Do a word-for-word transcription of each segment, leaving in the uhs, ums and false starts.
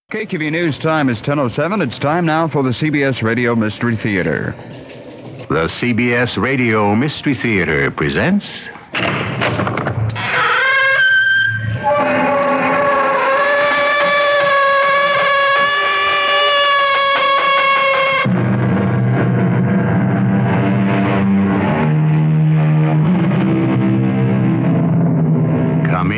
K Q V V News time is ten oh seven. It's time now for the C B S Radio Mystery Theater. The C B S Radio Mystery Theater presents... Come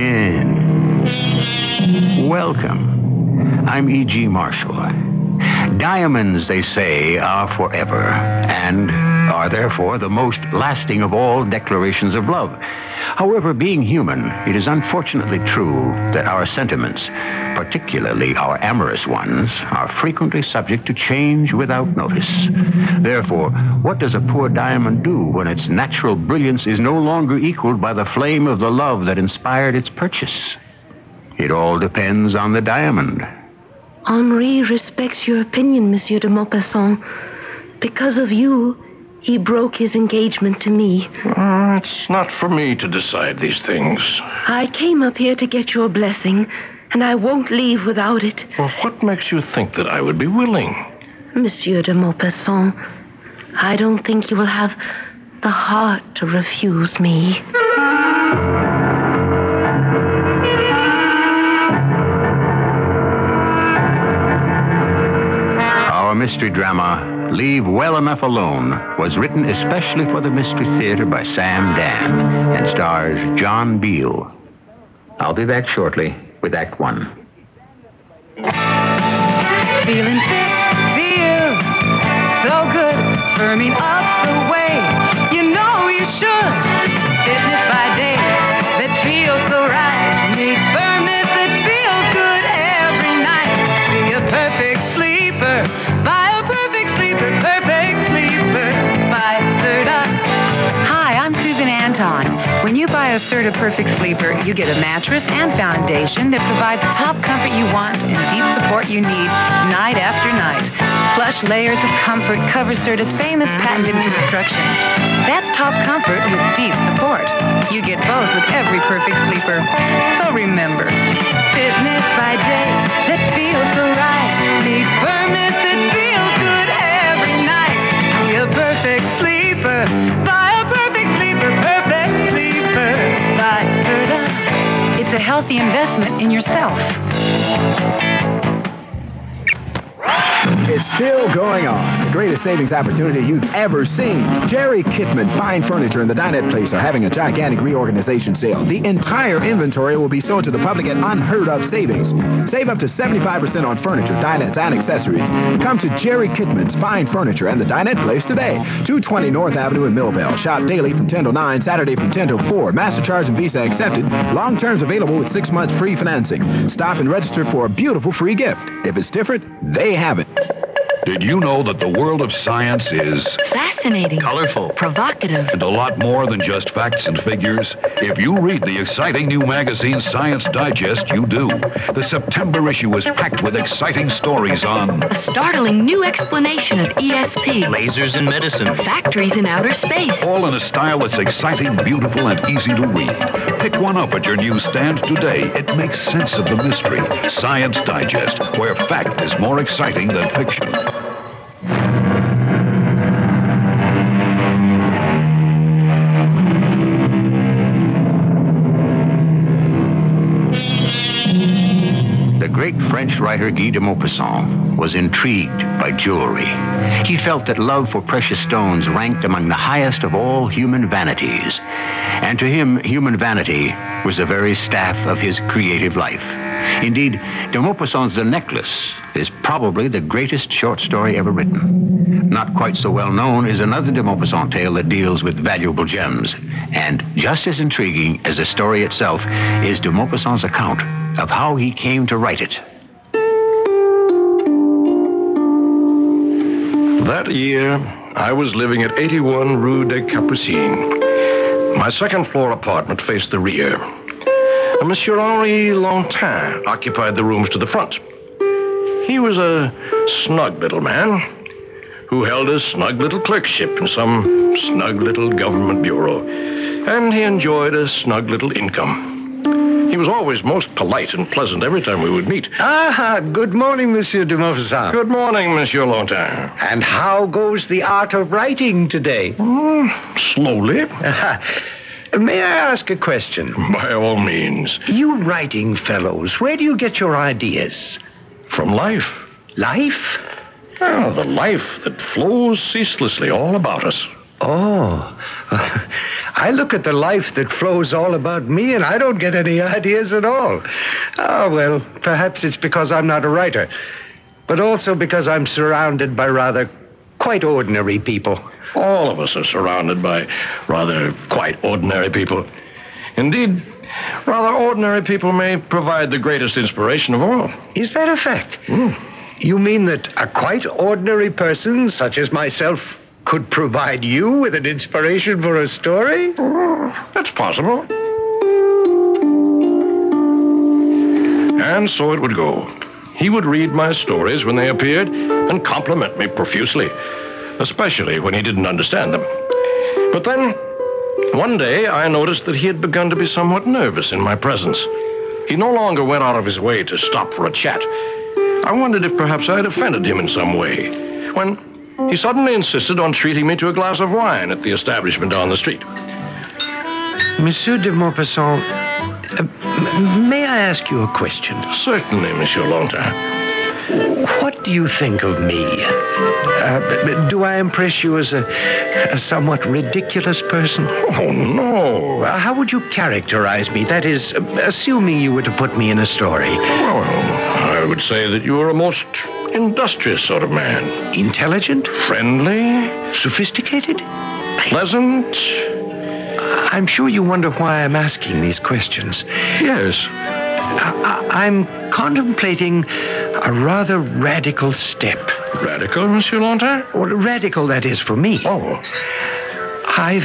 in. Welcome. I'm E G. Marshall. Diamonds, they say, are forever, and are therefore the most lasting of all declarations of love. However, being human, it is unfortunately true that our sentiments, particularly our amorous ones, are frequently subject to change without notice. Therefore, what does a poor diamond do when its natural brilliance is no longer equaled by the flame of the love that inspired its purchase? It all depends on the diamond. Henri respects your opinion, Monsieur de Maupassant. Because of you, he broke his engagement to me. Uh, it's not for me to decide these things. I came up here to get your blessing, and I won't leave without it. Well, what makes you think that I would be willing? Monsieur de Maupassant, I don't think you will have the heart to refuse me. Our mystery drama, Leave Well Enough Alone, was written especially for the Mystery Theater by Sam Dan and stars John Beal. I'll be back shortly with Act One. Feeling fit, feel so good, firming up the way you know you should. Fitness by day that feels so right. Need firmness that feels good every night. Be a perfect sleeper. Buy a perfect sleeper, perfect sleeper. Buy Serta. Hi, I'm Susan Anton. When you buy a Serta Perfect Sleeper, you get a mattress and foundation that provides the top comfort you want and deep support you need night after night. Plush layers of comfort cover Serta's famous patented construction. That's top comfort with deep support. You get both with every Perfect Sleeper. So remember, fitness by day that feels so right. Need firmness that feels good every night. Be a perfect sleeper. Buy a perfect sleeper. Perfect sleeper. Buy Serta. It's a healthy investment in yourself. It's still going on. The greatest savings opportunity you've ever seen. Jerry Kittman Fine Furniture and the Dinette Place are having a gigantic reorganization sale. The entire inventory will be sold to the public at unheard of savings. Save up to seventy-five percent on furniture, dinettes, and accessories. Come to Jerry Kittman's Fine Furniture and the Dinette Place today. two twenty North Avenue in Millvale. Shop daily from ten to nine, Saturday from ten to four. MasterCharge and Visa accepted. Long terms available with six months free financing. Stop and register for a beautiful free gift. If it's different, they have it. Did you know that the world of science is Fascinating. colorful, Provocative. and a lot more than just facts and figures? If you read the exciting new magazine Science Digest, you do. The September issue is packed with exciting stories on A startling new explanation of E S P. Lasers in medicine. Factories in outer space. all in a style that's exciting, beautiful, and easy to read. Pick one up at your newsstand today. It makes sense of the mystery. Science Digest, where fact is more exciting than fiction. The great French writer Guy de Maupassant was intrigued by jewelry. He felt that love for precious stones ranked among the highest of all human vanities. And to him, human vanity was the very staff of his creative life. Indeed, de Maupassant's The Necklace is probably the greatest short story ever written. Not quite so well known is another de Maupassant tale that deals with valuable gems. And just as intriguing as the story itself is de Maupassant's account of how he came to write it. That year, I was living at eighty-one Rue des Capucines. My second floor apartment faced the rear. Monsieur Henri Lantin occupied the rooms to the front. He was a snug little man who held a snug little clerkship in some snug little government bureau, and he enjoyed a snug little income. He was always most polite and pleasant every time we would meet. Ah, good morning, Monsieur de Maupassant. Good morning, Monsieur Longtemps. And how goes the art of writing today? Oh, slowly. May I ask a question? By all means. You writing fellows, where do you get your ideas? From life. Life? Oh, the life that flows ceaselessly all about us. Oh, I look at the life that flows all about me and I don't get any ideas at all. Oh, well, perhaps it's because I'm not a writer, but also because I'm surrounded by rather quite ordinary people. All of us are surrounded by rather quite ordinary people. Indeed, rather ordinary people may provide the greatest inspiration of all. Is that a fact? Mm. You mean that a quite ordinary person, such as myself, could provide you with an inspiration for a story? Oh, that's possible. And so it would go. He would read my stories when they appeared and compliment me profusely, especially when he didn't understand them. But then, one day, I noticed that he had begun to be somewhat nervous in my presence. He no longer went out of his way to stop for a chat. I wondered if perhaps I had offended him in some way, when he suddenly insisted on treating me to a glass of wine at the establishment on the street. Monsieur de Maupassant, uh, m- may I ask you a question? Certainly, Monsieur Longtemps. What do you think of me? Uh, do I impress you as a, a somewhat ridiculous person? Oh, no. Uh, how would you characterize me? That is, uh, assuming you were to put me in a story. Well, I would say that you are a most industrious sort of man. Intelligent? Friendly? Sophisticated? Pleasant? I'm sure you wonder why I'm asking these questions. Yes. I- I- I'm contemplating a rather radical step. Radical, Monsieur Longtemps? Or radical, that is, for me. Oh. I've...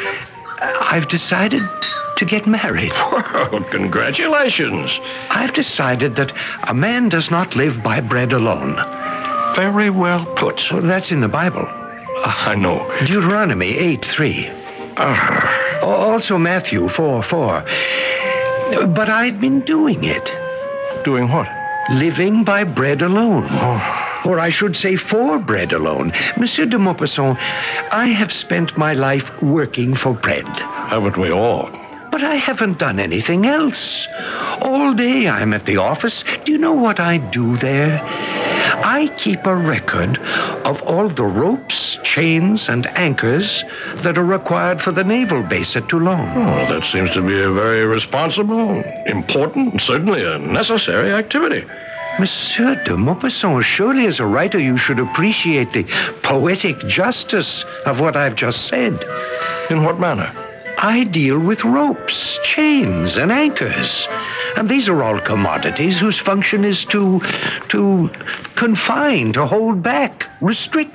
I've decided to get married. Well, congratulations. I've decided that a man does not live by bread alone. Very well put. Well, that's in the Bible. I know. Deuteronomy eight three. Uh, Also Matthew four four. But I've been doing it. doing what? Living by bread alone. Oh. Or I should say for bread alone. Monsieur de Maupassant, I have spent my life working for bread. Haven't we all? But I haven't done anything else. All day I'm at the office. Do you know what I do there? I keep a record of all the ropes, chains, and anchors that are required for the naval base at Toulon. Oh, well, that seems to be a very responsible, important, and certainly a necessary activity. Monsieur de Maupassant, surely as a writer you should appreciate the poetic justice of what I've just said. In what manner? I deal with ropes, chains, and anchors. And these are all commodities whose function is to, to confine, to hold back, restrict.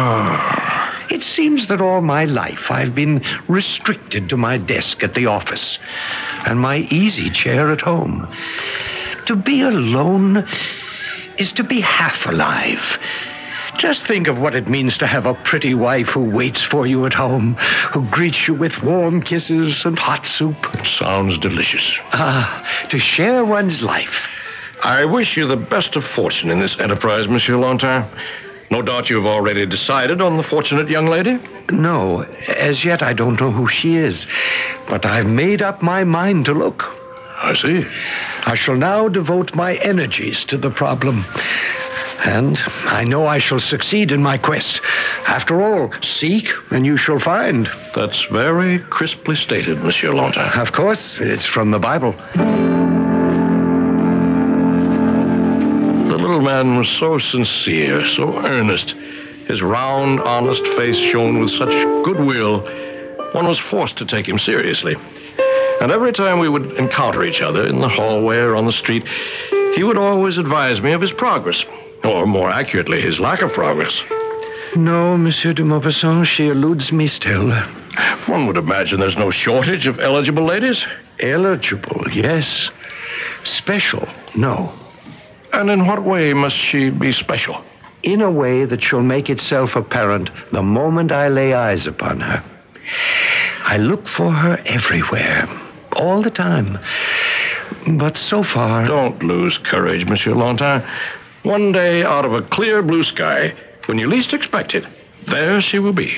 Ah. It seems that all my life I've been restricted to my desk at the office and my easy chair at home. To be alone is to be half alive. Just think of what it means to have a pretty wife who waits for you at home, who greets you with warm kisses and hot soup. Sounds delicious. Ah, to share one's life. I wish you the best of fortune in this enterprise, Monsieur Longtemps. No doubt you've already decided on the fortunate young lady? No, as yet I don't know who she is, but I've made up my mind to look. I see. I shall now devote my energies to the problem. And I know I shall succeed in my quest. After all, seek and you shall find. That's very crisply stated, Monsieur Longtemps. Of course, it's from the Bible. The little man was so sincere, so earnest. His round, honest face shone with such goodwill, one was forced to take him seriously. And every time we would encounter each other in the hallway or on the street, he would always advise me of his progress. Or, more accurately, his lack of progress. No, Monsieur de Maupassant, she eludes me still. One would imagine there's no shortage of eligible ladies. Eligible, yes. Special, no. And in what way must she be special? In a way that shall make itself apparent the moment I lay eyes upon her. I look for her everywhere, all the time. But so far... Don't lose courage, Monsieur Longtime. One day, out of a clear blue sky, when you least expect it, there she will be.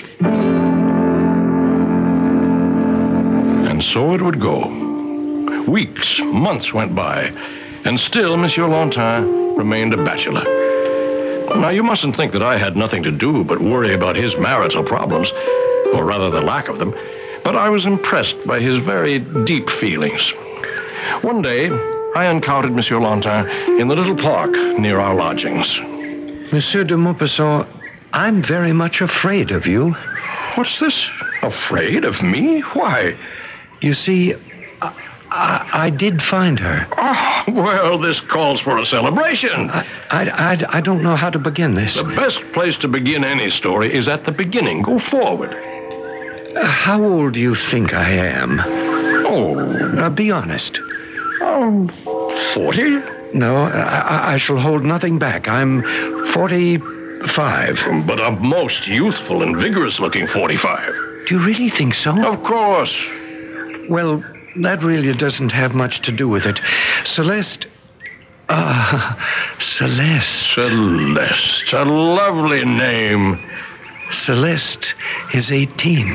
And so it would go. Weeks, months went by, and still Monsieur Longtime remained a bachelor. Now, you mustn't think that I had nothing to do but worry about his marital problems, or rather the lack of them, but I was impressed by his very deep feelings. One day, I encountered Monsieur Longtime in the little park near our lodgings. Monsieur de Maupassant, I'm very much afraid of you. What's this? Afraid of me? Why? You see, I, I, I did find her. Oh, well, this calls for a celebration. I, I, I, I don't know how to begin this. The best place to begin any story is at the beginning. Go forward. Uh, how old do you think I am? Oh. Uh, be honest. Oh, forty? No, I, I shall hold nothing back. I'm forty-five. But a most youthful and vigorous-looking forty-five. Do you really think so? Of course. Well, that really doesn't have much to do with it. Celeste... Ah, uh, Celeste. Celeste. A lovely name. Celeste is eighteen.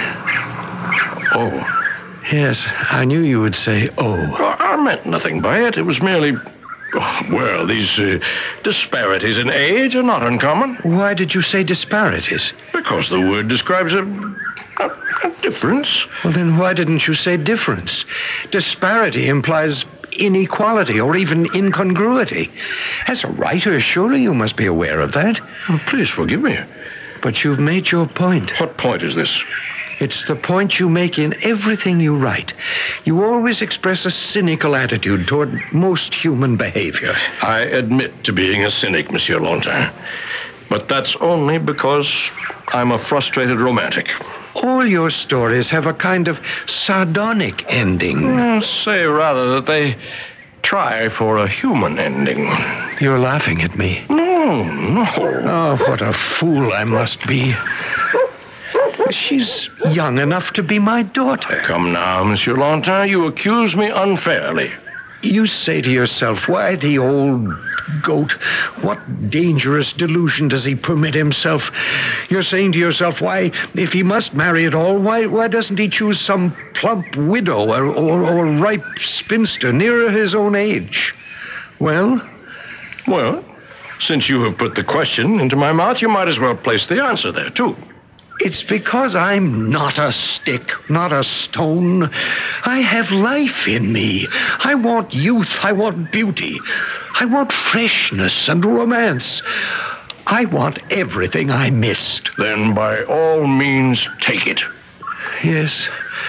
Oh. Yes, I knew you would say, oh. Well, I meant nothing by it. It was merely... Oh, well, these uh, disparities in age are not uncommon. Why did you say disparities? Because the word describes a, a, a difference. Well, then why didn't you say difference? Disparity implies inequality or even incongruity. As a writer, surely you must be aware of that. Oh, please forgive me. But you've made your point. What point is this? It's the point you make in everything you write. You always express a cynical attitude toward most human behavior. I admit to being a cynic, Monsieur Longtime. But that's only because I'm a frustrated romantic. All your stories have a kind of sardonic ending. Well, say rather that they try for a human ending. You're laughing at me. No, no. Oh, what a fool I must be. She's young enough to be my daughter. Come now, Monsieur Longtime, you accuse me unfairly. You say to yourself, why the old goat? What dangerous delusion does he permit himself? You're saying to yourself, why, if he must marry at all, why why doesn't he choose some plump widow or, or, or ripe spinster nearer his own age? Well? Well, since you have put the question into my mouth, you might as well place the answer there, too. It's because I'm not a stick, not a stone. I have life in me. I want youth. I want beauty. I want freshness and romance. I want everything I missed. Then by all means, take it. Yes.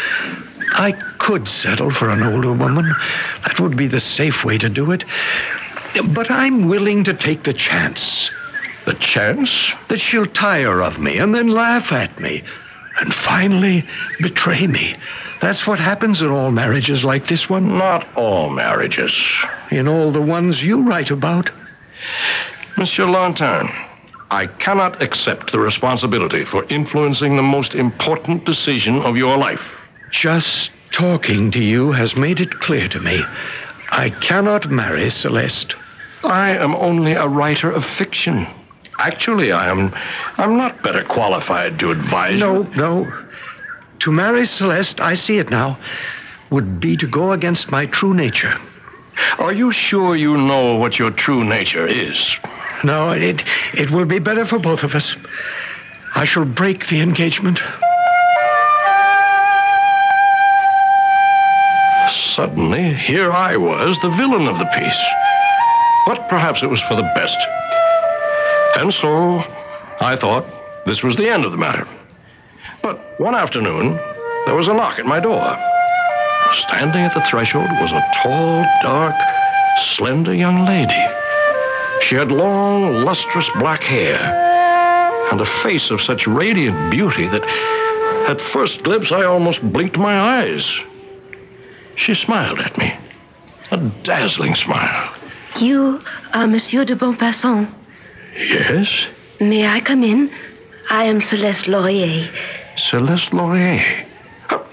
I could settle for an older woman. That would be the safe way to do it. But I'm willing to take the chance. The chance? That she'll tire of me and then laugh at me. And finally betray me. That's what happens in all marriages like this one. Not all marriages. In all the ones you write about. Monsieur Longtime, I cannot accept the responsibility for influencing the most important decision of your life. Just talking to you has made it clear to me. I cannot marry Celeste. I am only a writer of fiction. Actually, I am I'm not better qualified to advise No, you. no. To marry Celeste, I see it now, would be to go against my true nature. Are you sure you know what your true nature is? No, it it will be better for both of us. I shall break the engagement. Suddenly, here I was, the villain of the piece. But perhaps it was for the best. And so, I thought this was the end of the matter. But one afternoon, there was a knock at my door. Standing at the threshold was a tall, dark, slender young lady. She had long, lustrous black hair and a face of such radiant beauty that at first glimpse I almost blinked my eyes. She smiled at me, a dazzling smile. You are Monsieur de Maupassant. Yes? May I come in? I am Celeste Laurier. Celeste Laurier.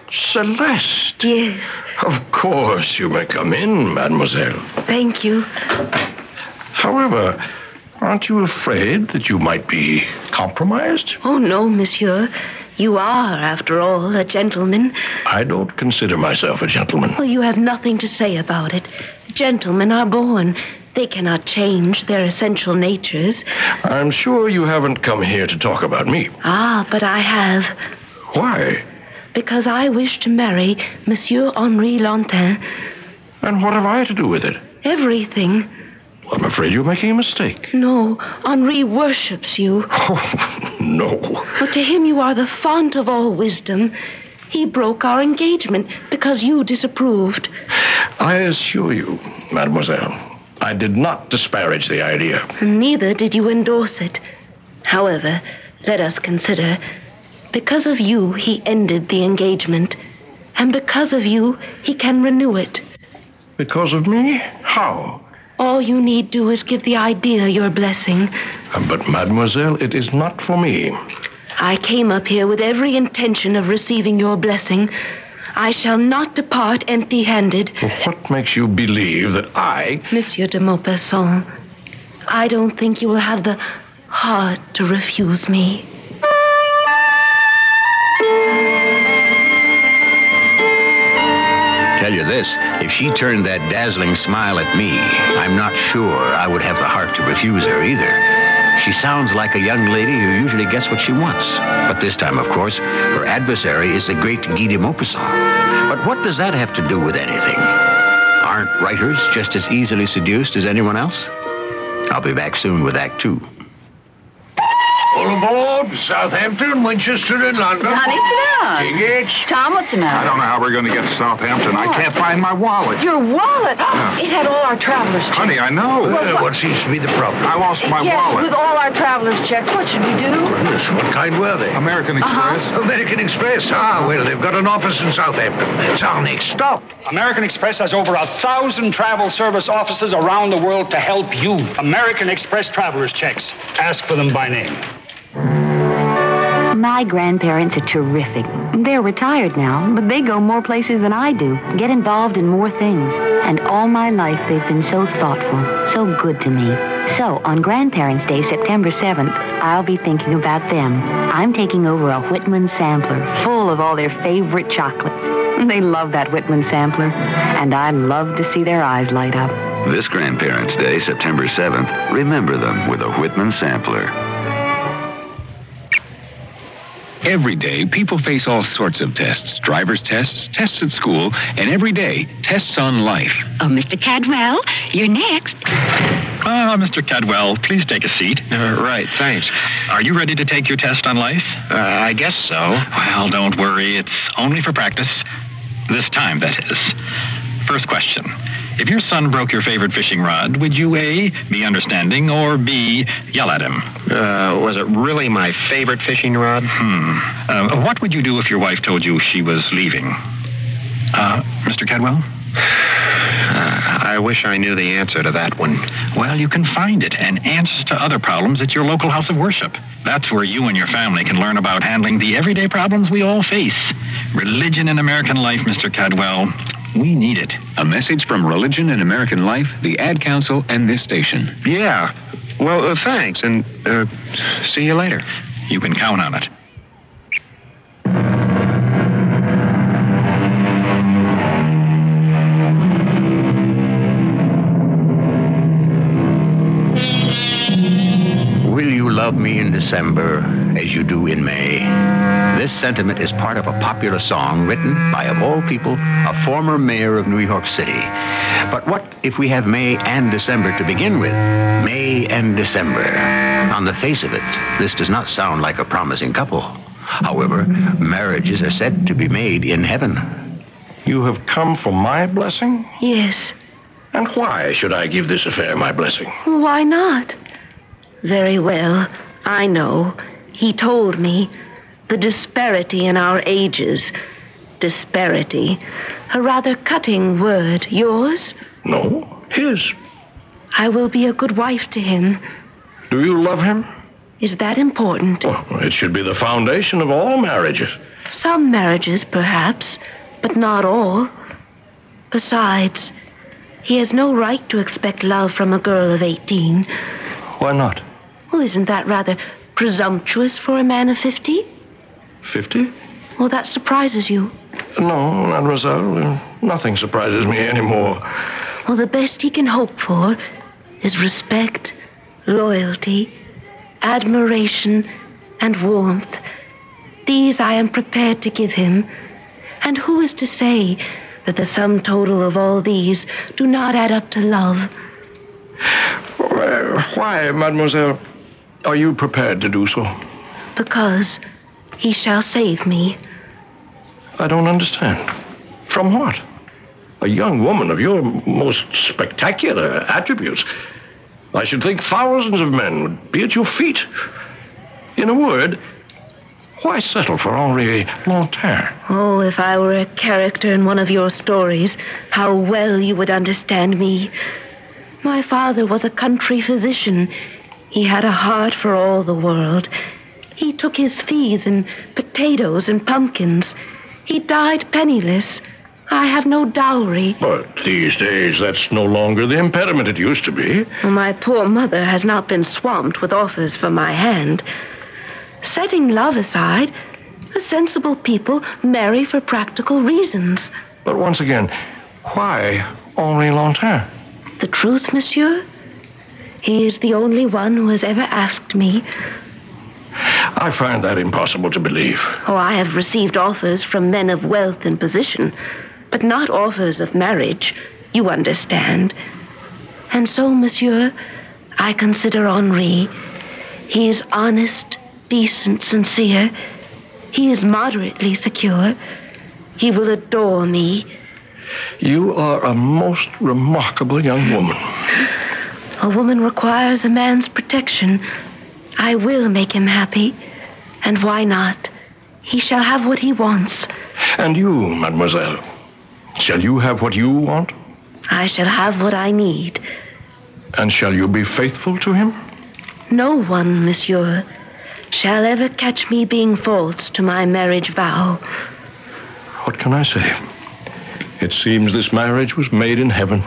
Celeste. Yes. Of course, you may come in, mademoiselle. Thank you. However, aren't you afraid that you might be compromised? Oh, no, monsieur. You are, after all, a gentleman. I don't consider myself a gentleman. Well, you have nothing to say about it. Gentlemen are born. They cannot change their essential natures. I'm sure you haven't come here to talk about me. Ah, but I have. Why? Because I wish to marry Monsieur Henri Lantin. And what have I to do with it? Everything. I'm afraid you're making a mistake. No, Henri worships you. Oh, no. But to him you are the font of all wisdom. He broke our engagement because you disapproved. I assure you, mademoiselle, I did not disparage the idea. Neither did you endorse it. However, let us consider. Because of you, he ended the engagement. And because of you, he can renew it. Because of me? How? All you need do is give the idea your blessing. But, mademoiselle, it is not for me. I came up here with every intention of receiving your blessing. I shall not depart empty-handed. What makes you believe that I... Monsieur de Maupassant, I don't think you will have the heart to refuse me. Tell you this, if she turned that dazzling smile at me, I'm not sure I would have the heart to refuse her either. She sounds like a young lady who usually gets what she wants. But this time, of course, her adversary is the great Guy de Maupassant. But what does that have to do with anything? Aren't writers just as easily seduced as anyone else? I'll be back soon with Act Two. All aboard, Southampton, Winchester, and London. Honey, sit down. Tickets. Tom, what's the I matter? don't know how we're going to get to Southampton. I can't find my wallet. Your wallet. It had all our travelers' checks. Honey, I know. Uh, what seems to be the problem? I lost my yes, wallet. with all our travelers' checks. What should we do? Goodness, what kind were they? American Express. American Express. Ah, well, they've got an office in Southampton. It's our next stop. American Express has over a thousand travel service offices around the world to help you. American Express travelers' checks. Ask for them by name. My grandparents are terrific. They're retired now, but they go more places than I do, get involved in more things. And all my life, they've been so thoughtful, so good to me. So, on Grandparents' Day, September seventh, I'll be thinking about them. I'm taking over a Whitman sampler full of all their favorite chocolates. They love that Whitman sampler, and I love to see their eyes light up. This Grandparents' Day, September seventh, remember them with a Whitman sampler. Every day, people face all sorts of tests. Driver's tests, tests at school, and every day, tests on life. Oh, Mister Cadwell, you're next. Ah, Mister Cadwell, please take a seat. Uh, right, thanks. Are you ready to take your test on life? Uh, I guess so. Well, don't worry. It's only for practice. This time, that is. First question. If your son broke your favorite fishing rod, would you A, be understanding, or B, yell at him? Uh, was it really my favorite fishing rod? Hmm. Uh, what would you do if your wife told you she was leaving? Uh, Mister Cadwell? Uh, I wish I knew the answer to that one. Well, you can find it and answers to other problems at your local house of worship. That's where you and your family can learn about handling the everyday problems we all face. Religion in American life, Mister Cadwell. We need it. A message from Religion in American Life, the Ad Council, and this station. Yeah. Well, uh, thanks, and uh, see you later. You can count on it. Will you love me in December as you do in May? This sentiment is part of a popular song written by, of all people, a former mayor of New York City. But what if we have May and December to begin with? May and December. On the face of it, this does not sound like a promising couple. However, marriages are said to be made in heaven. You have come for my blessing? Yes. And why should I give this affair my blessing? Why not? Very well. I know. He told me. The disparity in our ages. Disparity. A rather cutting word. Yours? No, his. I will be a good wife to him. Do you love him? Is that important? Oh, it should be the foundation of all marriages. Some marriages, perhaps, but not all. Besides, he has no right to expect love from a girl of eighteen. Why not? Well, isn't that rather presumptuous for a man of fifty? Fifty? Well, that surprises you. No, mademoiselle. Nothing surprises me anymore. Well, the best he can hope for is respect, loyalty, admiration, and warmth. These I am prepared to give him. And who is to say that the sum total of all these do not add up to love? Why, mademoiselle, are you prepared to do so? Because he shall save me. I don't understand. From what? A young woman of your most spectacular attributes. I should think thousands of men would be at your feet. In a word, why settle for Henri Lanterne? Oh, if I were a character in one of your stories, how well you would understand me. My father was a country physician. He had a heart for all the world. He took his fees in potatoes and pumpkins. He died penniless. I have no dowry. But these days, that's no longer the impediment it used to be. My poor mother has not been swamped with offers for my hand. Setting love aside, the sensible people marry for practical reasons. But once again, why Henri Lanterne? The truth, monsieur? He is the only one who has ever asked me. I find that impossible to believe. Oh, I have received offers from men of wealth and position, but not offers of marriage, you understand. And so, monsieur, I consider Henri. He is honest, decent, sincere. He is moderately secure. He will adore me. You are a most remarkable young woman. A woman requires a man's protection. I will make him happy. And why not? He shall have what he wants. And you, mademoiselle, shall you have what you want? I shall have what I need. And shall you be faithful to him? No one, monsieur, shall ever catch me being false to my marriage vow. What can I say? It seems this marriage was made in heaven.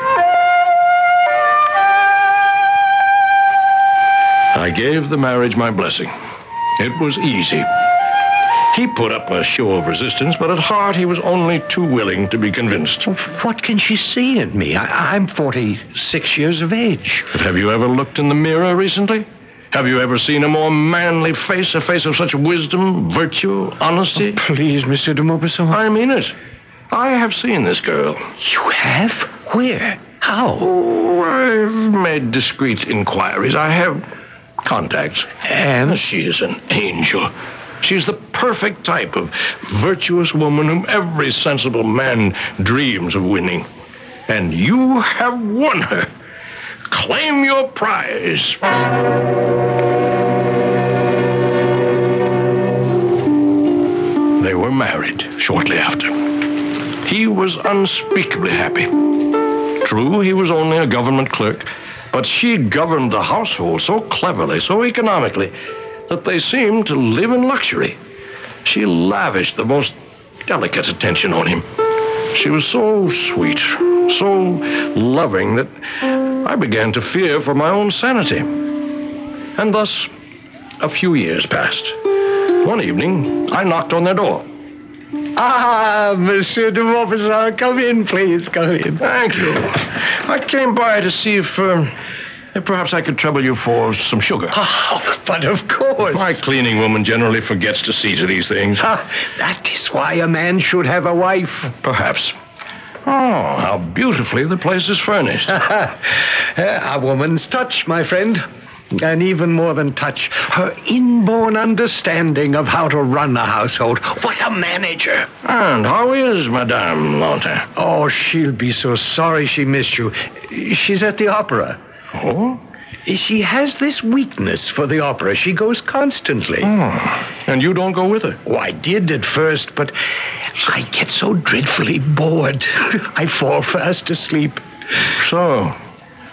I gave the marriage my blessing. It was easy. He put up a show of resistance, but at heart he was only too willing to be convinced. What can she see in me? I, I'm forty-six years of age. But have you ever looked in the mirror recently? Have you ever seen a more manly face, a face of such wisdom, virtue, honesty? Oh, please, Monsieur de Maupassant. I mean it. I have seen this girl. You have? Where? How? Oh, I've made discreet inquiries. I have contacts. And? She is an angel. She's the perfect type of virtuous woman whom every sensible man dreams of winning. And you have won her. Claim your prize. They were married shortly after. He was unspeakably happy. True, he was only a government clerk, but she governed the household so cleverly, so economically, that they seemed to live in luxury. She lavished the most delicate attention on him. She was so sweet, so loving that I began to fear for my own sanity. And thus, a few years passed. One evening, I knocked on their door. Ah, Monsieur de Maupassant, come in, please, come in. Thank you. I came by to see if, um, if perhaps I could trouble you for some sugar. Oh, but of course. My cleaning woman generally forgets to see to these things. Ah, that is why a man should have a wife. Perhaps. Oh, how beautifully the place is furnished. A woman's touch, my friend. And even more than touch, her inborn understanding of how to run a household. What a manager. And how is Madame Lanterne? Oh, she'll be so sorry she missed you. She's at the opera. Oh? She has this weakness for the opera. She goes constantly. Oh. And you don't go with her? Oh, I did at first, but I get so dreadfully bored. I fall fast asleep. So,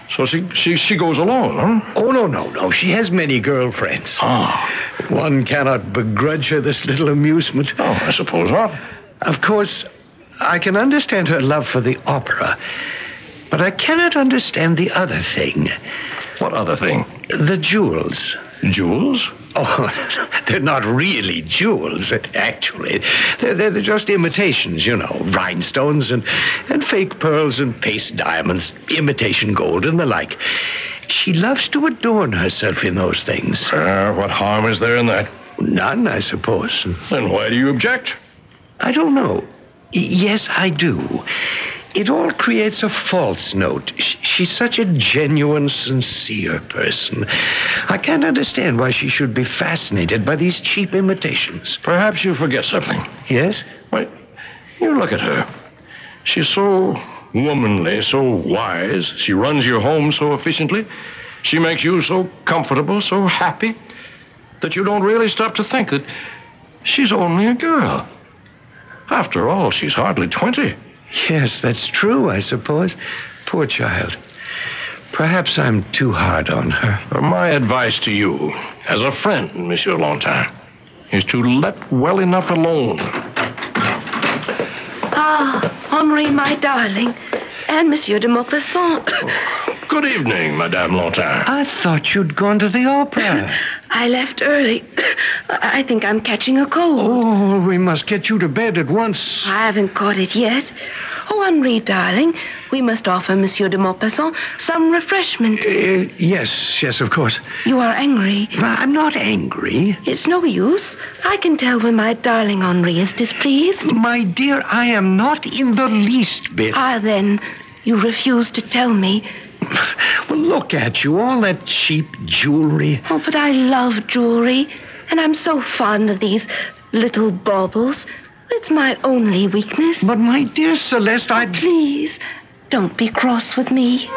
So she, she, she goes alone, huh? Oh, no, no, no. She has many girlfriends. Ah. One cannot begrudge her this little amusement. Oh, I suppose not. Of course, I can understand her love for the opera, but I cannot understand the other thing. What other thing? The jewels. Jewels? Oh, they're not really jewels, actually. They're, they're just imitations, you know, rhinestones and, and fake pearls and paste diamonds, imitation gold and the like. She loves to adorn herself in those things. Uh, what harm is there in that? None, I suppose. Then why do you object? I don't know. Y- yes, I do. It all creates a false note. Sh- she's such a genuine, sincere person. I can't understand why she should be fascinated by these cheap imitations. Perhaps you forget something. Yes? Why, you look at her. She's so womanly, so wise. She runs your home so efficiently. She makes you so comfortable, so happy, that you don't really stop to think that she's only a girl. After all, she's hardly twenty. Yes, that's true, I suppose. Poor child. Perhaps I'm too hard on her. My advice to you, as a friend, Monsieur Longtemps, is to let well enough alone. Ah, Henri, my darling, and Monsieur de Maupassant. Good evening, Madame Longtemps. I thought you'd gone to the opera. I left early. I think I'm catching a cold. Oh, we must get you to bed at once. I haven't caught it yet. Oh, Henri, darling, we must offer Monsieur de Maupassant some refreshment. Uh, yes, yes, of course. You are angry. I'm not angry. It's no use. I can tell when my darling Henri is displeased. My dear, I am not in the least bit. Ah, then, you refuse to tell me. Well, look at you, all that cheap jewelry. Oh, but I love jewelry, and I'm so fond of these little baubles. It's my only weakness. But, my dear Celeste, I... Please, don't be cross with me.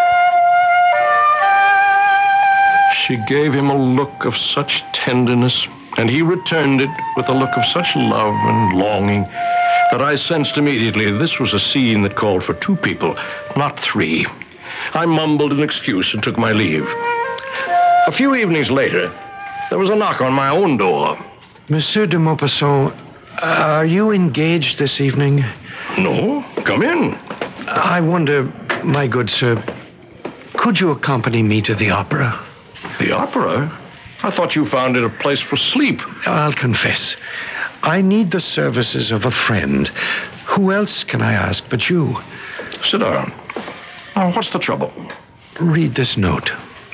She gave him a look of such tenderness, and he returned it with a look of such love and longing that I sensed immediately this was a scene that called for two people, not three. I mumbled an excuse and took my leave. A few evenings later, there was a knock on my own door. Monsieur de Maupassant, are you engaged this evening? No, come in. I wonder, my good sir, could you accompany me to the opera? The opera? I thought you found it a place for sleep. I'll confess. I need the services of a friend. Who else can I ask but you? Sit down. Now, what's the trouble? Read this note.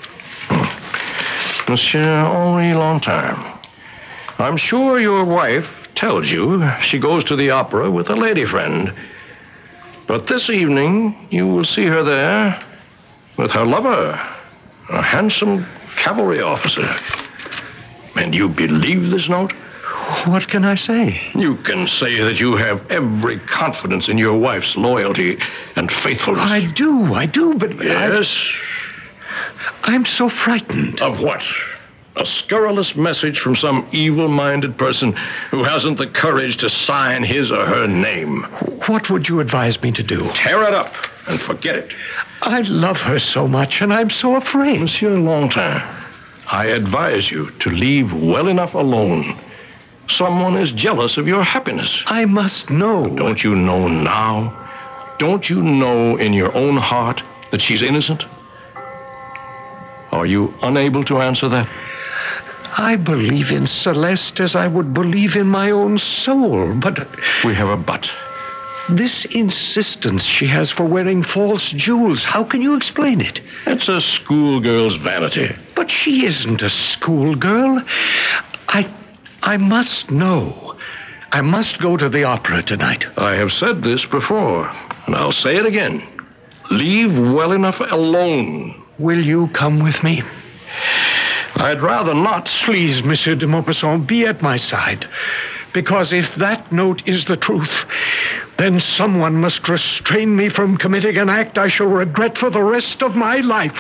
Hmm. Monsieur Henri Longtemps, I'm sure your wife tells you she goes to the opera with a lady friend. But this evening, you will see her there with her lover, a handsome cavalry officer. And you believe this note? What can I say? You can say that you have every confidence in your wife's loyalty and faithfulness. I do, I do, but... Yes? I, I'm so frightened. Of what? A scurrilous message from some evil-minded person who hasn't the courage to sign his or her name. What would you advise me to do? Tear it up and forget it. I love her so much, and I'm so afraid. Monsieur Longtemps, I advise you to leave well enough alone. Someone is jealous of your happiness. I must know. Don't you know now? Don't you know in your own heart that she's innocent? Are you unable to answer that? I believe in Celeste as I would believe in my own soul, but... We have a but. This insistence she has for wearing false jewels, how can you explain it? It's a schoolgirl's vanity. But she isn't a schoolgirl. I... I must know. I must go to the opera tonight. I have said this before, and I'll say it again. Leave well enough alone. Will you come with me? I'd rather not. Please, Monsieur de Maupassant, be at my side. Because if that note is the truth, then someone must restrain me from committing an act I shall regret for the rest of my life.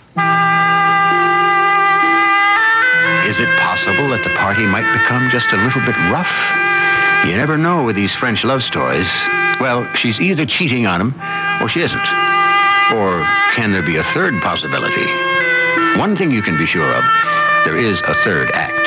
Is it possible that the party might become just a little bit rough? You never know with these French love stories. Well, she's either cheating on him or she isn't. Or can there be a third possibility? One thing you can be sure of, there is a third act.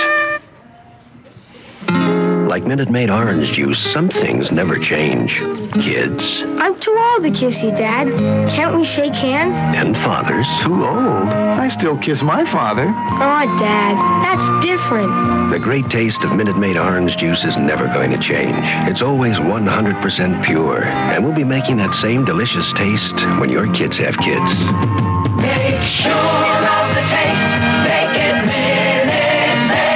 Like Minute Maid orange juice, some things never change. Kids I'm too old to kiss you, Dad. Can't we shake hands? and fathers. Too old? I still kiss my father. Aw, Dad, that's different. The great taste of Minute Maid orange juice is never going to change. It's always one hundred percent pure. And we'll be making that same delicious taste when your kids have kids. Make sure of the taste. Make it Minute Maid.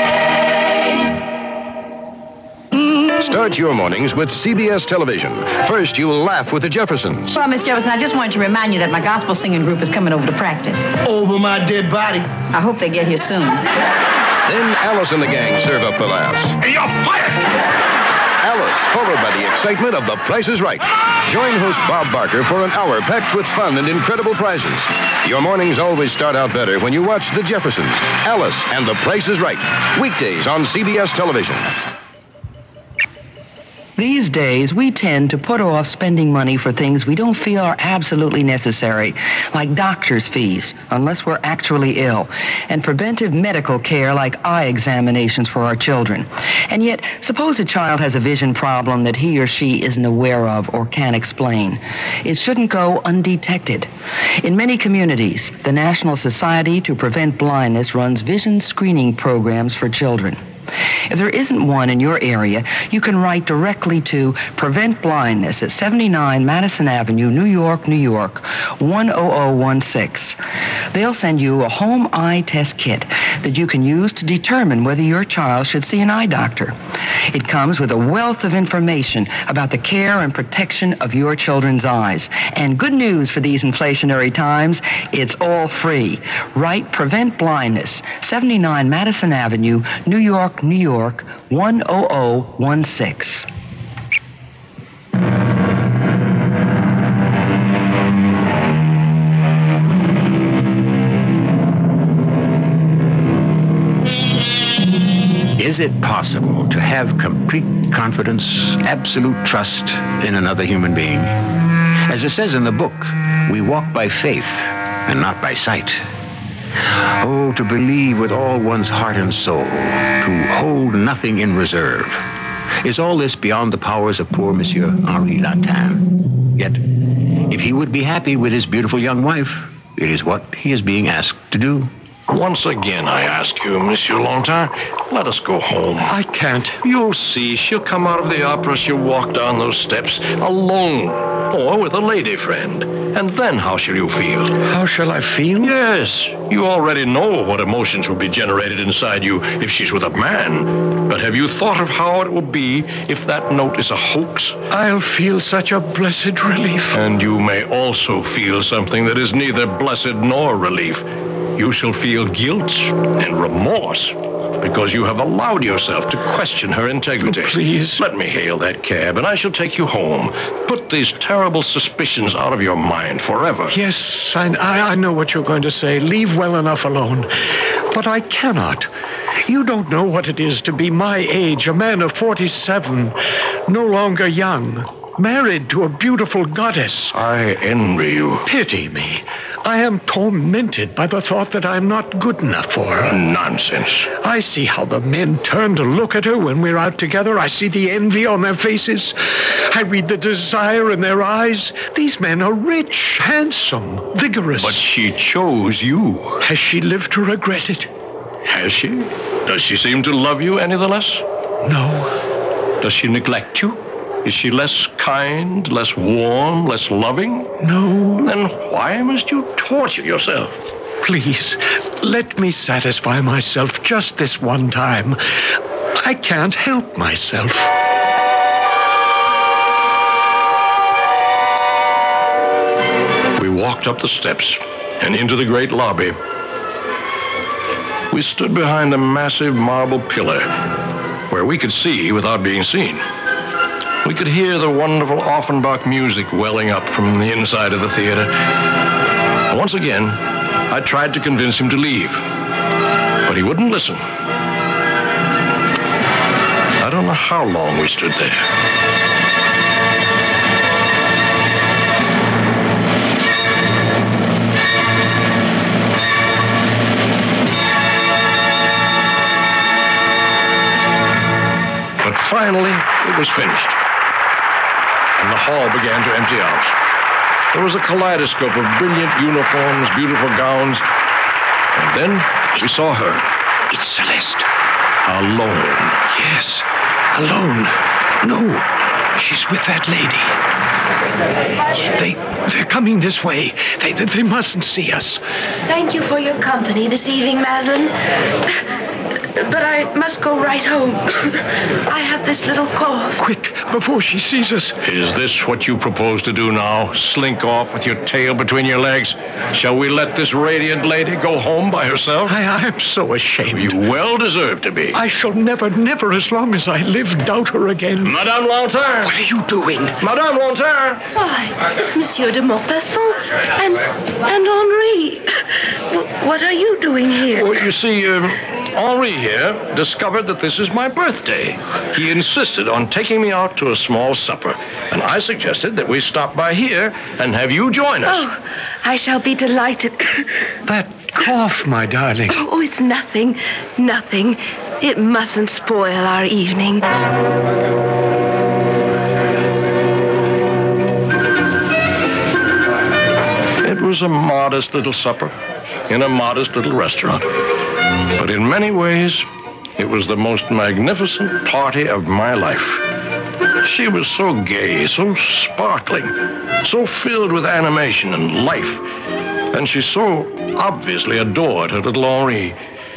Start your mornings with C B S Television. First, you'll laugh with the Jeffersons. Well, Miss Jefferson, I just wanted to remind you that my gospel singing group is coming over to practice. Over my dead body. I hope they get here soon. Then Alice and the gang serve up the laughs. Hey, you're fired! Alice, followed by the excitement of The Price is Right. Join host Bob Barker for an hour packed with fun and incredible prizes. Your mornings always start out better when you watch The Jeffersons, Alice, and The Price is Right. Weekdays on C B S Television. These days, we tend to put off spending money for things we don't feel are absolutely necessary, like doctor's fees, unless we're actually ill, and preventive medical care like eye examinations for our children. And yet, suppose a child has a vision problem that he or she isn't aware of or can't explain. It shouldn't go undetected. In many communities, the National Society to Prevent Blindness runs vision screening programs for children. If there isn't one in your area, you can write directly to Prevent Blindness at seventy-nine Madison Avenue, New York, New York, one oh oh one six. They'll send you a home eye test kit that you can use to determine whether your child should see an eye doctor. It comes with a wealth of information about the care and protection of your children's eyes. And good news for these inflationary times, it's all free. Write Prevent Blindness, seventy-nine Madison Avenue, New York, New York, one oh oh one six. Is it possible to have complete confidence, absolute trust in another human being? As it says in the book, we walk by faith and not by sight. Oh, to believe with all one's heart and soul, to hold nothing in reserve. Is all this beyond the powers of poor Monsieur Henri Lantin? Yet, if he would be happy with his beautiful young wife, it is what he is being asked to do. Once again, I ask you, Monsieur Lantin, let us go home. I can't. You'll see. She'll come out of the opera. She'll walk down those steps alone or with a lady friend. And then how shall you feel? How shall I feel? Yes. You already know what emotions will be generated inside you if she's with a man. But have you thought of how it will be if that note is a hoax? I'll feel such a blessed relief. And you may also feel something that is neither blessed nor relief. You shall feel guilt and remorse because you have allowed yourself to question her integrity. Oh, please. Let me hail that cab and I shall take you home. Put these terrible suspicions out of your mind forever. Yes, I, I, I know what you're going to say. Leave well enough alone. But I cannot. You don't know what it is to be my age, a man of forty-seven, no longer young, married to a beautiful goddess. I envy you. Pity me. I am tormented by the thought that I'm not good enough for her. Nonsense. I see how the men turn to look at her when we're out together. I see the envy on their faces. I read the desire in their eyes. These men are rich, handsome, vigorous. But she chose you. Has she lived to regret it? Has she? Does she seem to love you any the less? No. Does she neglect you? Is she less kind, less warm, less loving? No. Then why must you torture yourself? Please, let me satisfy myself just this one time. I can't help myself. We walked up the steps and into the great lobby. We stood behind a massive marble pillar where we could see without being seen. We could hear the wonderful Offenbach music welling up from the inside of the theater. Once again, I tried to convince him to leave, but he wouldn't listen. I don't know how long we stood there. finally, it was finished. And the hall began to empty out. There was a kaleidoscope of brilliant uniforms, beautiful gowns. And then we saw her. It's Celeste. Alone. Yes, alone. No, she's with that lady. They, they're coming this way. They, they, they mustn't see us. Thank you for your company this evening, Madeline. But I must go right home. I have this little cough. Quick, before she sees us. Is this what you propose to do now? Slink off with your tail between your legs? Shall we let this radiant lady go home by herself? I, I am so ashamed. You well deserve to be. I shall never, never, as long as I live, doubt her again. Madame Lantin! What are you doing? Madame Lantin! Why, it's Monsieur de Maupassant and, and Henri. W- what are you doing here? Well, you see, um, Henri here discovered that this is my birthday. He insisted on taking me out to a small supper, and I suggested that we stop by here and have you join us. Oh, I shall be delighted. That cough, my darling. Oh, it's nothing, nothing. It mustn't spoil our evening. It was a modest little supper in a modest little restaurant. But in many ways, it was the most magnificent party of my life. She was so gay, so sparkling, so filled with animation and life. And she so obviously adored her little Henri.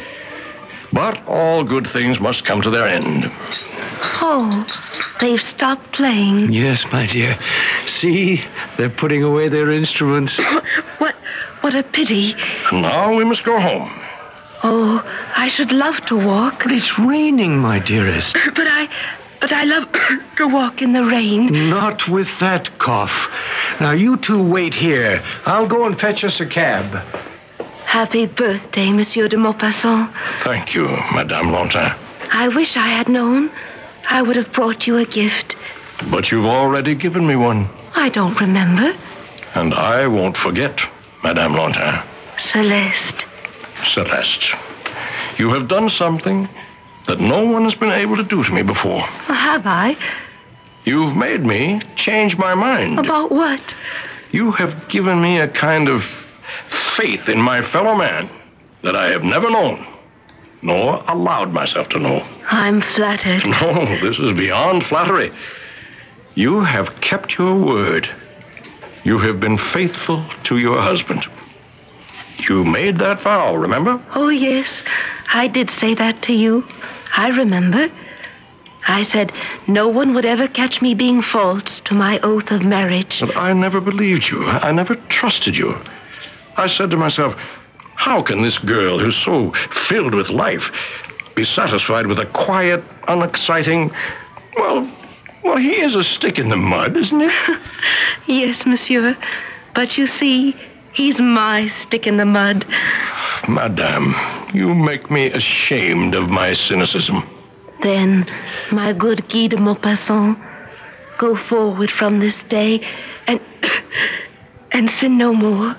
But all good things must come to their end. Oh, they've stopped playing. Yes, my dear. See, they're putting away their instruments. What, what a pity. And now we must go home. Oh, I should love to walk. But it's raining, my dearest. But I, but I love to walk in the rain. Not with that cough. Now, you two wait here. I'll go and fetch us a cab. Happy birthday, Monsieur de Maupassant. Thank you, Madame Lantin. I wish I had known. I would have brought you a gift. But you've already given me one. I don't remember. And I won't forget, Madame Lantin. Celeste. Celeste, you have done something that no one has been able to do to me before. Have I? You've made me change my mind. About what? You have given me a kind of faith in my fellow man that I have never known, nor allowed myself to know. I'm flattered. No, this is beyond flattery. You have kept your word. You have been faithful to your husband. You made that vow, remember? Oh, yes. I did say that to you. I remember. I said no one would ever catch me being false to my oath of marriage. But I never believed you. I never trusted you. I said to myself, how can this girl who's so filled with life be satisfied with a quiet, unexciting... Well, well, he is a stick in the mud, isn't he? Yes, monsieur. But you see... he's my stick in the mud. Madame, you make me ashamed of my cynicism. Then, my good Guy de Maupassant, go forward from this day and and sin no more.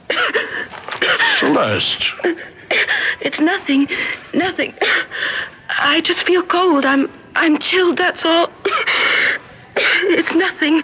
Celeste. It's nothing, nothing. I just feel cold. I'm I'm chilled, that's all. It's nothing.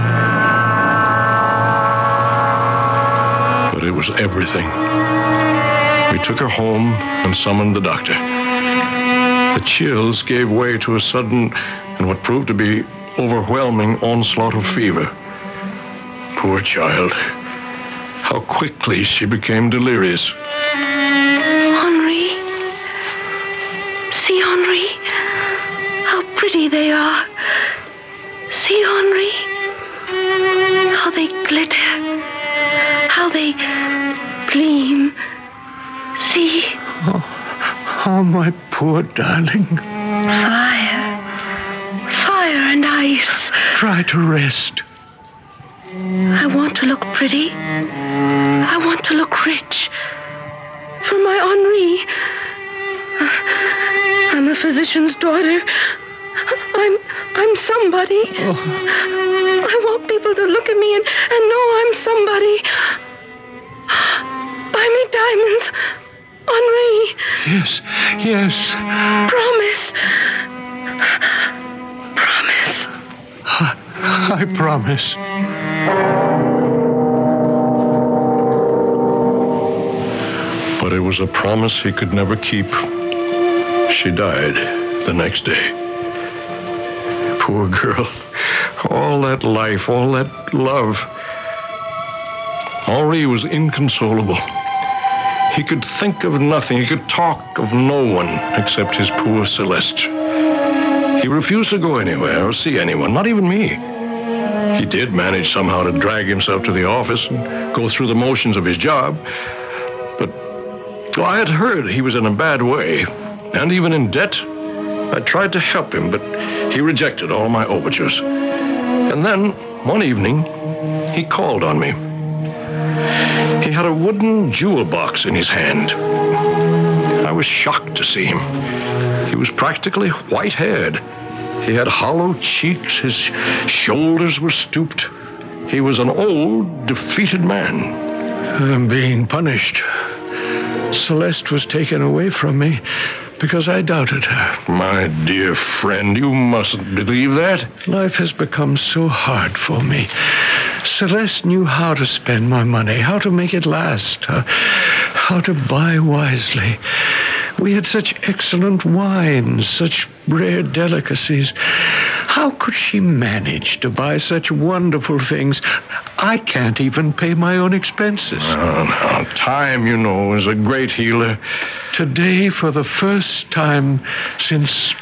But it was everything. We took her home and summoned the doctor. The chills gave way to a sudden and what proved to be overwhelming onslaught of fever. Poor child. How quickly she became delirious. Henri. See, Henri. How pretty they are. See, Henri. How they glitter. How they gleam. See? Oh, oh, my poor darling. Fire. Fire and ice. Try to rest. I want to look pretty. I want to look rich. For my Henri. I'm a physician's daughter. I'm I'm somebody. Oh. I want people to look at me and, and know I'm somebody. Buy me diamonds, Henri. Yes, yes. Promise. I promise. But it was a promise he could never keep. She died the next day. Poor girl. All that life, all that love. Henri was inconsolable. He could think of nothing. He could talk of no one except his poor Celeste. He refused to go anywhere or see anyone, not even me. He did manage somehow to drag himself to the office and go through the motions of his job. But well, I had heard he was in a bad way, and even in debt. I tried to help him, but he rejected all my overtures. And then, one evening, he called on me. He had a wooden jewel box in his hand. I was shocked to see him. He was practically white-haired. He had hollow cheeks. His shoulders were stooped. He was an old, defeated man. I'm being punished. Celeste was taken away from me because I doubted her. My dear friend, you mustn't believe that. Life has become so hard for me. Celeste knew how to spend my money, how to make it last, uh, how to buy wisely. We had such excellent wines, such rare delicacies. How could she manage to buy such wonderful things? I can't even pay my own expenses. Oh, no. Time, you know, is a great healer. Today, for the first time since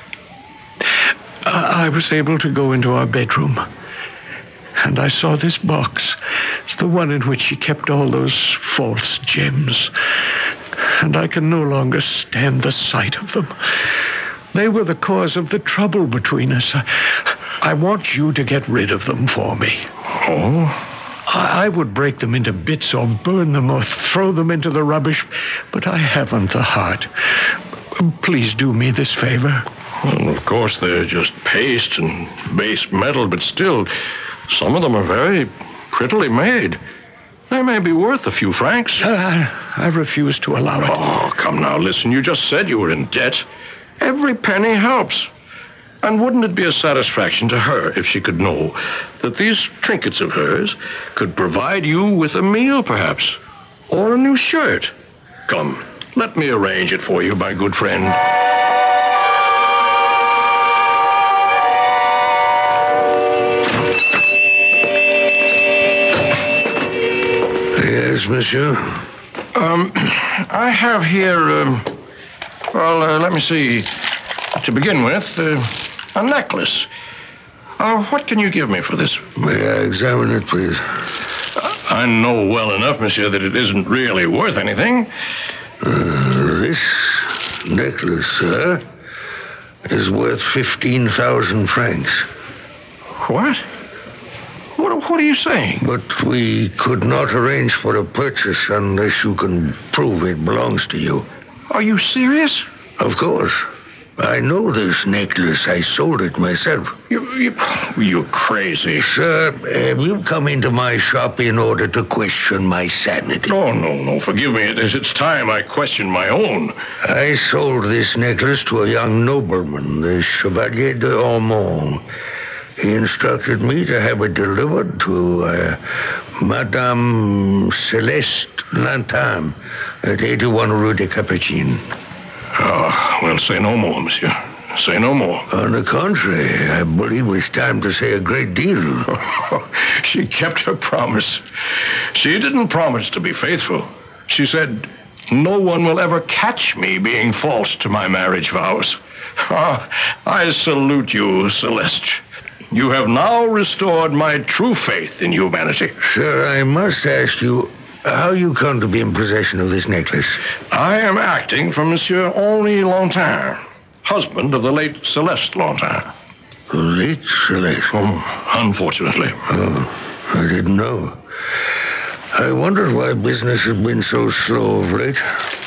I, I was able to go into our bedroom, and I saw this box, the one in which she kept all those false gems. And I can no longer stand the sight of them. They were the cause of the trouble between us. I, I want you to get rid of them for me. Oh? I, I would break them into bits or burn them or throw them into the rubbish, but I haven't the heart. Please do me this favor. Well, of course, they're just paste and base metal, but still, some of them are very prettily made. They may be worth a few francs. Uh, I, I refuse to allow it. Oh, come now, listen. You just said you were in debt. Every penny helps. And wouldn't it be a satisfaction to her if she could know that these trinkets of hers could provide you with a meal, perhaps, or a new shirt? Come, let me arrange it for you, my good friend. Yes, monsieur. Um, I have here, um, well, uh, let me see. To begin with, uh, a necklace. Uh, what can you give me for this? May I examine it, please? I know well enough, monsieur, that it isn't really worth anything. Uh, this necklace, sir, is worth fifteen thousand francs. What? What, what are you saying? But we could not arrange for a purchase unless you can prove it belongs to you. Are you serious? Of course. I know this necklace. I sold it myself. You, you, you're crazy. Sir, have you come into my shop in order to question my sanity? No, no, no. Forgive me. It is, it's time I question my own. I sold this necklace to a young nobleman, the Chevalier de Ormond. He instructed me to have it delivered to uh, Madame Celeste Lantin at eighty-one Rue des Capucines. Oh, well, say no more, monsieur. Say no more. On the contrary, I believe it's time to say a great deal. She kept her promise. She didn't promise to be faithful. She said, no one will ever catch me being false to my marriage vows. Oh, I salute you, Celeste. You have now restored my true faith in humanity. Sir, I must ask you how you come to be in possession of this necklace. I am acting for Monsieur Henri Lantin, husband of the late Celeste Lantin. The late Celeste? Oh, unfortunately. Oh, I didn't know. I wondered why business has been so slow of late.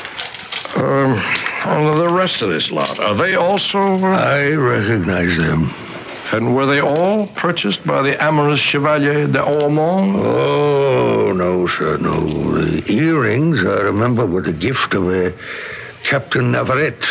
Um, well, the rest of this lot, are they also... Uh... I recognize them. And were they all purchased by the amorous Chevalier de Ormond? Oh, no, sir, no. The earrings, I remember, were the gift of uh, Captain Navarrete.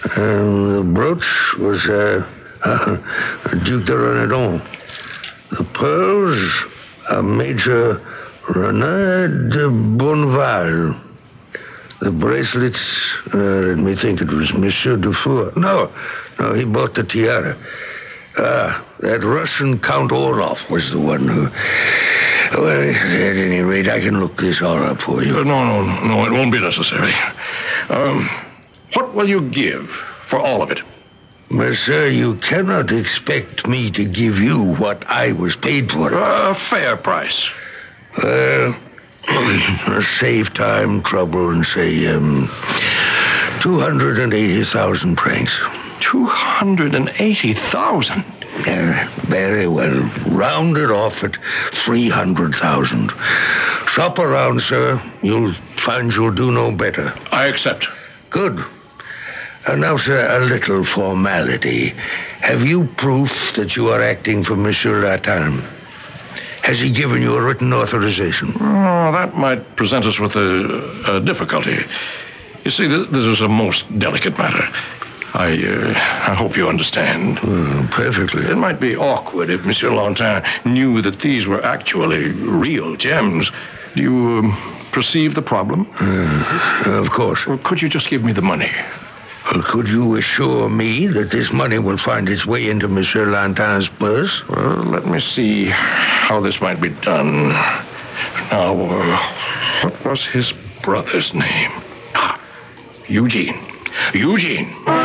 And the brooch was uh, uh, Duc de Renaudon. The suppose a Major Renard de Bonneval. The bracelets, uh, let me think, it was Monsieur Dufour. No, no, he bought the tiara. Ah, that Russian Count Orlov was the one who... Well, at any rate, I can look this all up for you. Uh, no, no, no, it won't be necessary. Um, what will you give for all of it? Monsieur, you cannot expect me to give you what I was paid for. A fair price. Well, save time, trouble, and say, um, two hundred eighty thousand francs. two hundred eighty thousand? Uh, very well. Round it off at three hundred thousand. Shop around, sir. You'll find you'll do no better. I accept. Good. And now, sir, a little formality. Have you proof that you are acting for Monsieur Latin? Has he given you a written authorization? Oh, that might present us with a, a difficulty. You see, this, this is a most delicate matter. I, uh, I hope you understand. Oh, perfectly. It might be awkward if Monsieur Lantin knew that these were actually real gems. Do you um, perceive the problem? Uh, of course. Well, could you just give me the money? Well, could you assure me that this money will find its way into Monsieur Lantin's purse? Well, let me see how this might be done. Now, uh, what was his brother's name? Ah, Eugene. Eugene.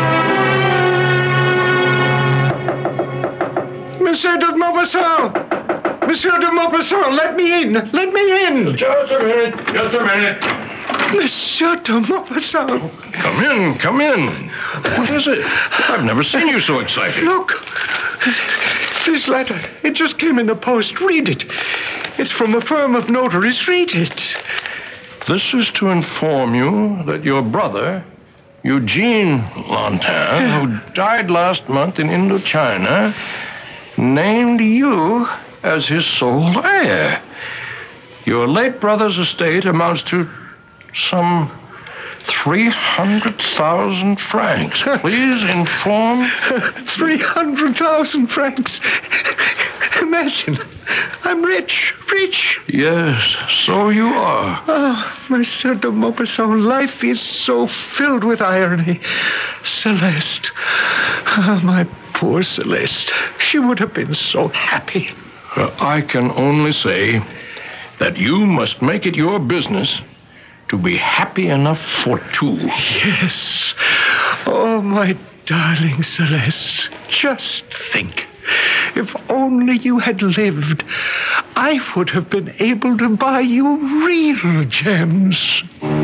Monsieur de Maupassant! Monsieur de Maupassant, let me in! Let me in! Just a minute. Just a minute. Monsieur de Maupassant! Come in. Come in. What is it? I've never seen you so excited. Look. This letter. It just came in the post. Read it. It's from a firm of notaries. Read it. This is to inform you that your brother, Eugene Lantin, who died last month in Indochina, named you as his sole heir. Your late brother's estate amounts to some three hundred thousand francs. Please inform... three hundred thousand francs? Imagine. I'm rich, rich. Yes, so you are. Oh, Monsieur de Maupassant, life is so filled with irony. Celeste. Oh, my poor Celeste. She would have been so happy. Uh, I can only say that you must make it your business to be happy enough for two. Yes. Oh, my darling Celeste. Just think. If only you had lived, I would have been able to buy you real gems.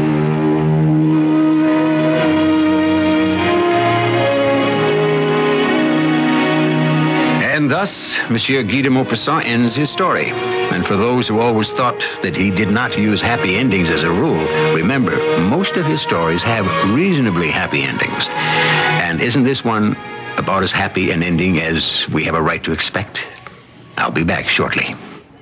And thus, Monsieur Guy de Maupassant ends his story. And for those who always thought that he did not use happy endings as a rule, remember, most of his stories have reasonably happy endings. And isn't this one about as happy an ending as we have a right to expect? I'll be back shortly.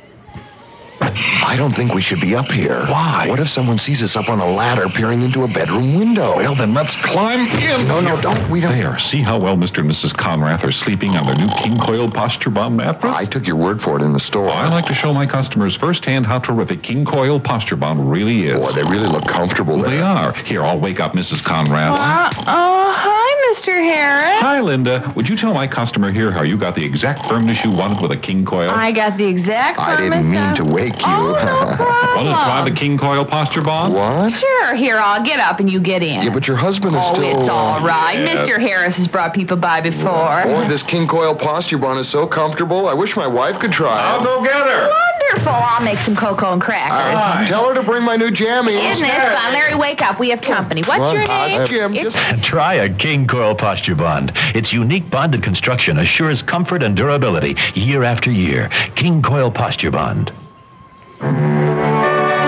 I don't think we should be up here. Why? What if someone sees us up on a ladder peering into a bedroom window? Well, then let's climb in. No, no, don't. We don't. There, see how well Mister and Missus Conrath are sleeping on their new King Coil Posture Bomb mattress? I took your word for it in the store. I like to show my customers firsthand how terrific King Coil Posture Bomb really is. Boy, they really look comfortable Well, there. they are. Here, I'll wake up Missus Conrath. Uh, oh, hi, Mister Harris. Hi, Linda. Would you tell my customer here how you got the exact firmness you wanted with a King Coil? I got the exact I didn't mean to wake you. Oh, no Want to try the King Coil Posture Bomb? What? Sure, here, I'll get up and you get in. Yeah, but your husband is oh, still... it's all right. Yeah. Mister Harris has brought people by before. Boy, this King Coil Posture Bomb is so comfortable. I wish my wife could try I'll it. go get her. Wonderful. I'll make some cocoa and crackers. Uh, tell her to bring my new jammies. Isn't it fun? Larry, wake up. We have company. What's Well, your uh, name? Jim, It's- just- Try a King Coil Posture Bond. Its unique bonded construction assures comfort and durability year after year. King Coil Posture Bond.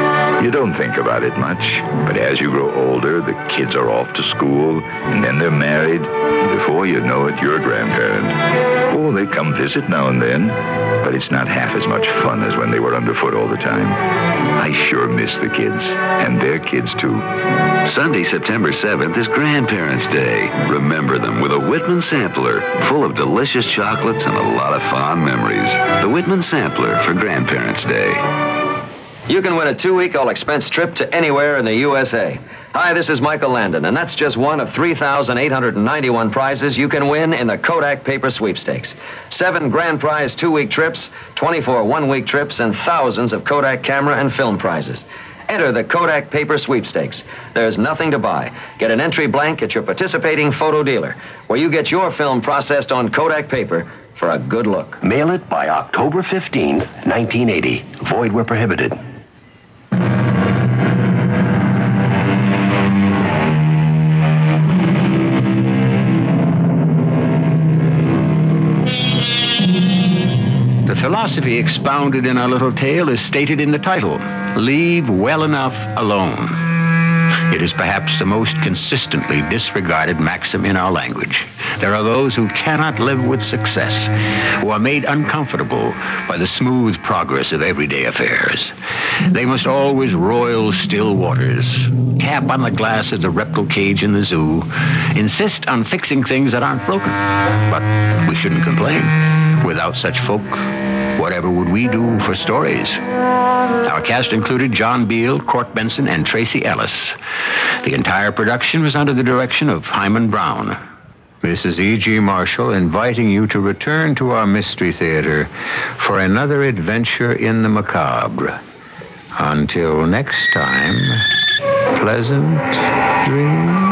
You don't think about it much, but as you grow older, the kids are off to school, and then they're married. Before you know it, you're a grandparent. Oh, they come visit now and then, but it's not half as much fun as when they were underfoot all the time. I sure miss the kids, and their kids, too. Sunday, September seventh is Grandparents' Day. Remember them with a Whitman Sampler, full of delicious chocolates and a lot of fond memories. The Whitman Sampler for Grandparents' Day. You can win a two-week all-expense trip to anywhere in the U S A. Hi, this is Michael Landon, and that's just one of three thousand eight hundred ninety-one prizes you can win in the Kodak Paper Sweepstakes. Seven grand prize two-week trips, twenty-four one-week trips, and thousands of Kodak camera and film prizes. Enter the Kodak Paper Sweepstakes. There's nothing to buy. Get an entry blank at your participating photo dealer, where you get your film processed on Kodak paper for a good look. Mail it by October fifteenth, nineteen eighty. Void where prohibited. The philosophy expounded in our little tale is stated in the title, Leave Well Enough Alone. It is perhaps the most consistently disregarded maxim in our language. There are those who cannot live with success, who are made uncomfortable by the smooth progress of everyday affairs. They must always roil still waters, tap on the glass of the reptile cage in the zoo, insist on fixing things that aren't broken. But we shouldn't complain. Without such folk, whatever would we do for stories? Our cast included John Beal, Court Benson, and Tracy Ellis. The entire production was under the direction of Hyman Brown. This is E G. Marshall inviting you to return to our Mystery Theater for another adventure in the macabre. Until next time, pleasant dreams.